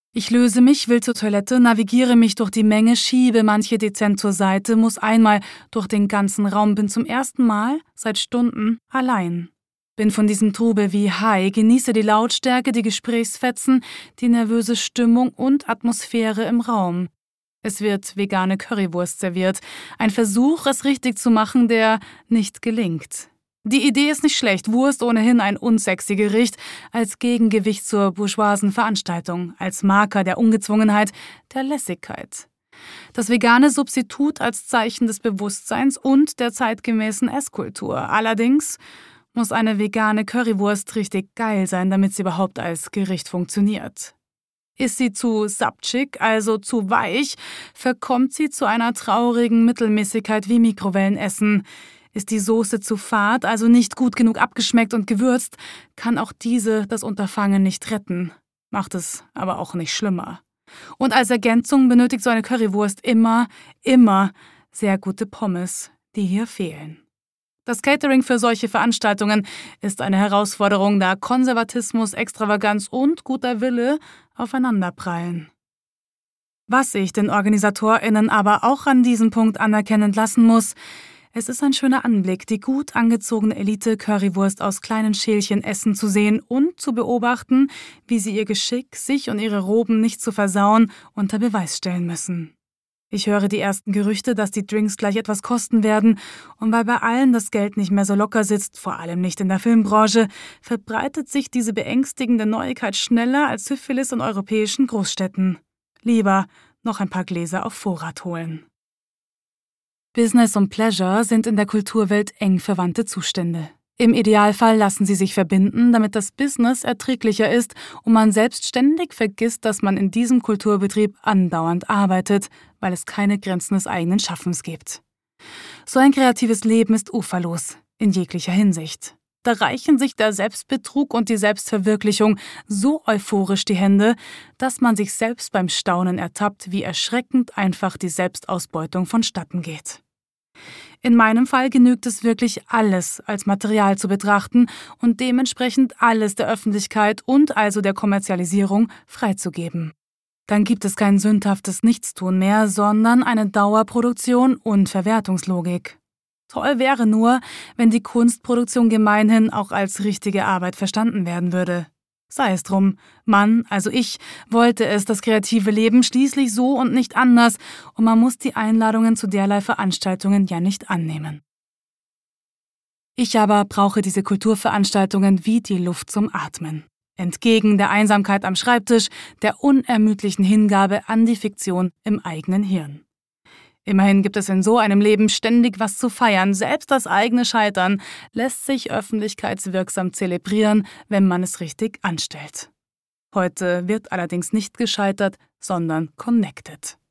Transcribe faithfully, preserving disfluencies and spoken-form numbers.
Ich löse mich, will zur Toilette, navigiere mich durch die Menge, schiebe manche dezent zur Seite, muss einmal durch den ganzen Raum, bin zum ersten Mal seit Stunden allein. Bin von diesem Trubel wie high, genieße die Lautstärke, die Gesprächsfetzen, die nervöse Stimmung und Atmosphäre im Raum. Es wird vegane Currywurst serviert, ein Versuch, es richtig zu machen, der nicht gelingt. Die Idee ist nicht schlecht, Wurst ohnehin ein unsexy Gericht, als Gegengewicht zur bourgeoisen Veranstaltung, als Marker der Ungezwungenheit, der Lässigkeit. Das vegane Substitut als Zeichen des Bewusstseins und der zeitgemäßen Esskultur. Allerdings muss eine vegane Currywurst richtig geil sein, damit sie überhaupt als Gericht funktioniert. Ist sie zu sapschig, also zu weich, verkommt sie zu einer traurigen Mittelmäßigkeit wie Mikrowellenessen. Ist die Soße zu fad, also nicht gut genug abgeschmeckt und gewürzt, kann auch diese das Unterfangen nicht retten, macht es aber auch nicht schlimmer. Und als Ergänzung benötigt so eine Currywurst immer, immer sehr gute Pommes, die hier fehlen. Das Catering für solche Veranstaltungen ist eine Herausforderung, da Konservatismus, Extravaganz und guter Wille aufeinanderprallen. Was ich den OrganisatorInnen aber auch an diesem Punkt anerkennen lassen muss: Es ist ein schöner Anblick, die gut angezogene Elite-Currywurst aus kleinen Schälchen essen zu sehen und zu beobachten, wie sie ihr Geschick, sich und ihre Roben nicht zu versauen, unter Beweis stellen müssen. Ich höre die ersten Gerüchte, dass die Drinks gleich etwas kosten werden, und weil bei allen das Geld nicht mehr so locker sitzt, vor allem nicht in der Filmbranche, verbreitet sich diese beängstigende Neuigkeit schneller als Syphilis in europäischen Großstädten. Lieber noch ein paar Gläser auf Vorrat holen. Business und Pleasure sind in der Kulturwelt eng verwandte Zustände. Im Idealfall lassen sie sich verbinden, damit das Business erträglicher ist und man selbst ständig vergisst, dass man in diesem Kulturbetrieb andauernd arbeitet, weil es keine Grenzen des eigenen Schaffens gibt. So ein kreatives Leben ist uferlos, in jeglicher Hinsicht. Da reichen sich der Selbstbetrug und die Selbstverwirklichung so euphorisch die Hände, dass man sich selbst beim Staunen ertappt, wie erschreckend einfach die Selbstausbeutung vonstatten geht. In meinem Fall genügt es wirklich, alles als Material zu betrachten und dementsprechend alles der Öffentlichkeit und also der Kommerzialisierung freizugeben. Dann gibt es kein sündhaftes Nichtstun mehr, sondern eine Dauerproduktion und Verwertungslogik. Toll wäre nur, wenn die Kunstproduktion gemeinhin auch als richtige Arbeit verstanden werden würde. Sei es drum, man, also ich, wollte es, das kreative Leben, schließlich so und nicht anders, und man muss die Einladungen zu derlei Veranstaltungen ja nicht annehmen. Ich aber brauche diese Kulturveranstaltungen wie die Luft zum Atmen. Entgegen der Einsamkeit am Schreibtisch, der unermüdlichen Hingabe an die Fiktion im eigenen Hirn. Immerhin gibt es in so einem Leben ständig was zu feiern. Selbst das eigene Scheitern lässt sich öffentlichkeitswirksam zelebrieren, wenn man es richtig anstellt. Heute wird allerdings nicht gescheitert, sondern connected.